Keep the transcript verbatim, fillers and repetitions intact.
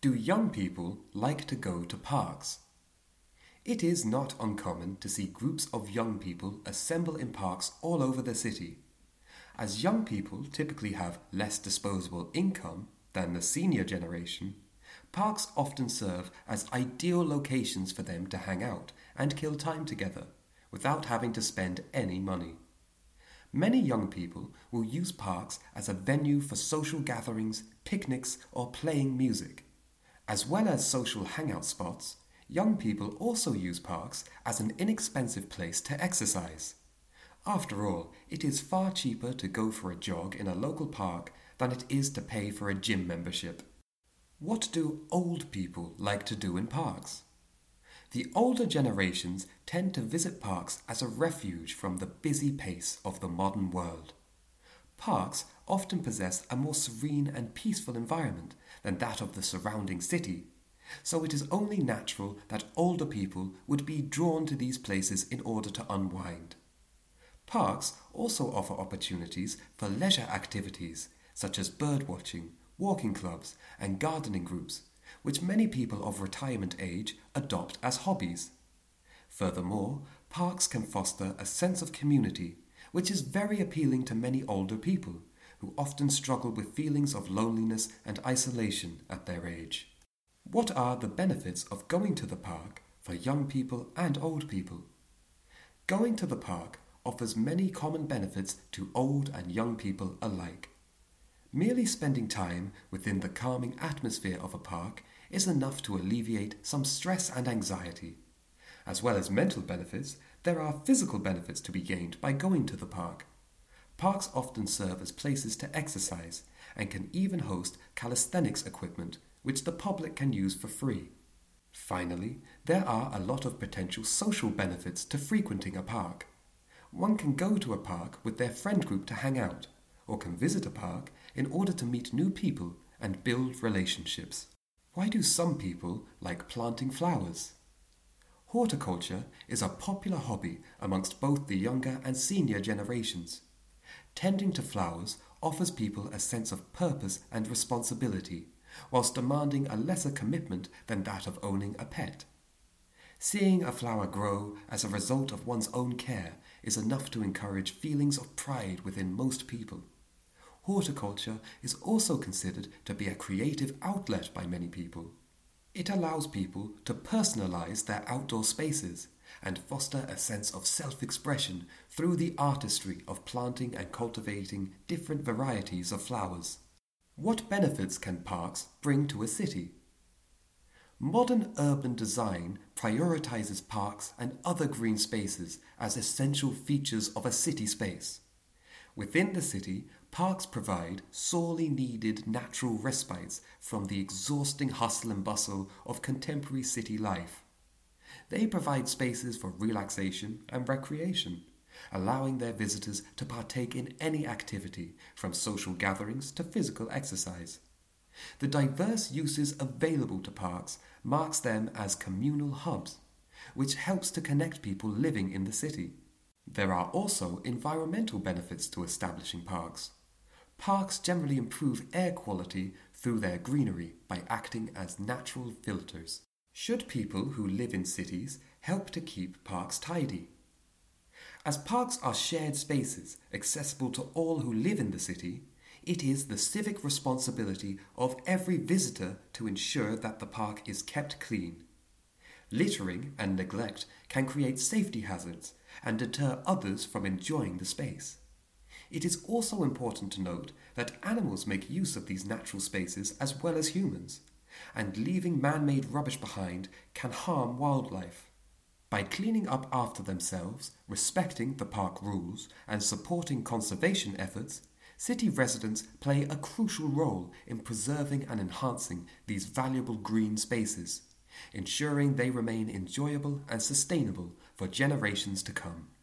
Do young people like to go to parks? It is not uncommon to see groups of young people assemble in parks all over the city. As young people typically have less disposable income than the senior generation, parks often serve as ideal locations for them to hang out and kill time together without having to spend any money. Many young people will use parks as a venue for social gatherings, picnics, or playing music. As well as social hangout spots, young people also use parks as an inexpensive place to exercise. After all, it is far cheaper to go for a jog in a local park than it is to pay for a gym membership. What do old people like to do in parks? The older generations tend to visit parks as a refuge from the busy pace of the modern world. Parks often possess a more serene and peaceful environment than that of the surrounding city, so it is only natural that older people would be drawn to these places in order to unwind. Parks also offer opportunities for leisure activities such as birdwatching, walking clubs, and gardening groups, which many people of retirement age adopt as hobbies. Furthermore, parks can foster a sense of community, which is very appealing to many older people, who often struggle with feelings of loneliness and isolation at their age. What are the benefits of going to the park for young people and old people? Going to the park offers many common benefits to old and young people alike. Merely spending time within the calming atmosphere of a park is enough to alleviate some stress and anxiety. As well as mental benefits, there are physical benefits to be gained by going to the park. Parks often serve as places to exercise and can even host calisthenics equipment, which the public can use for free. Finally, there are a lot of potential social benefits to frequenting a park. One can go to a park with their friend group to hang out, or can visit a park in order to meet new people and build relationships. Why do some people like planting flowers? Horticulture is a popular hobby amongst both the younger and senior generations. Tending to flowers offers people a sense of purpose and responsibility, whilst demanding a lesser commitment than that of owning a pet. Seeing a flower grow as a result of one's own care is enough to encourage feelings of pride within most people. Horticulture is also considered to be a creative outlet by many people. It allows people to personalize their outdoor spaces and foster a sense of self-expression through the artistry of planting and cultivating different varieties of flowers. What benefits can parks bring to a city? Modern urban design prioritizes parks and other green spaces as essential features of a city space. Within the city, parks provide sorely needed natural respites from the exhausting hustle and bustle of contemporary city life. They provide spaces for relaxation and recreation, allowing their visitors to partake in any activity, from social gatherings to physical exercise. The diverse uses available to parks marks them as communal hubs, which helps to connect people living in the city. There are also environmental benefits to establishing parks. Parks generally improve air quality through their greenery by acting as natural filters. Should people who live in cities help to keep parks tidy? As parks are shared spaces accessible to all who live in the city, it is the civic responsibility of every visitor to ensure that the park is kept clean. Littering and neglect can create safety hazards and deter others from enjoying the space. It is also important to note that animals make use of these natural spaces as well as humans, and leaving man-made rubbish behind can harm wildlife. By cleaning up after themselves, respecting the park rules, and supporting conservation efforts, city residents play a crucial role in preserving and enhancing these valuable green spaces, ensuring they remain enjoyable and sustainable for generations to come.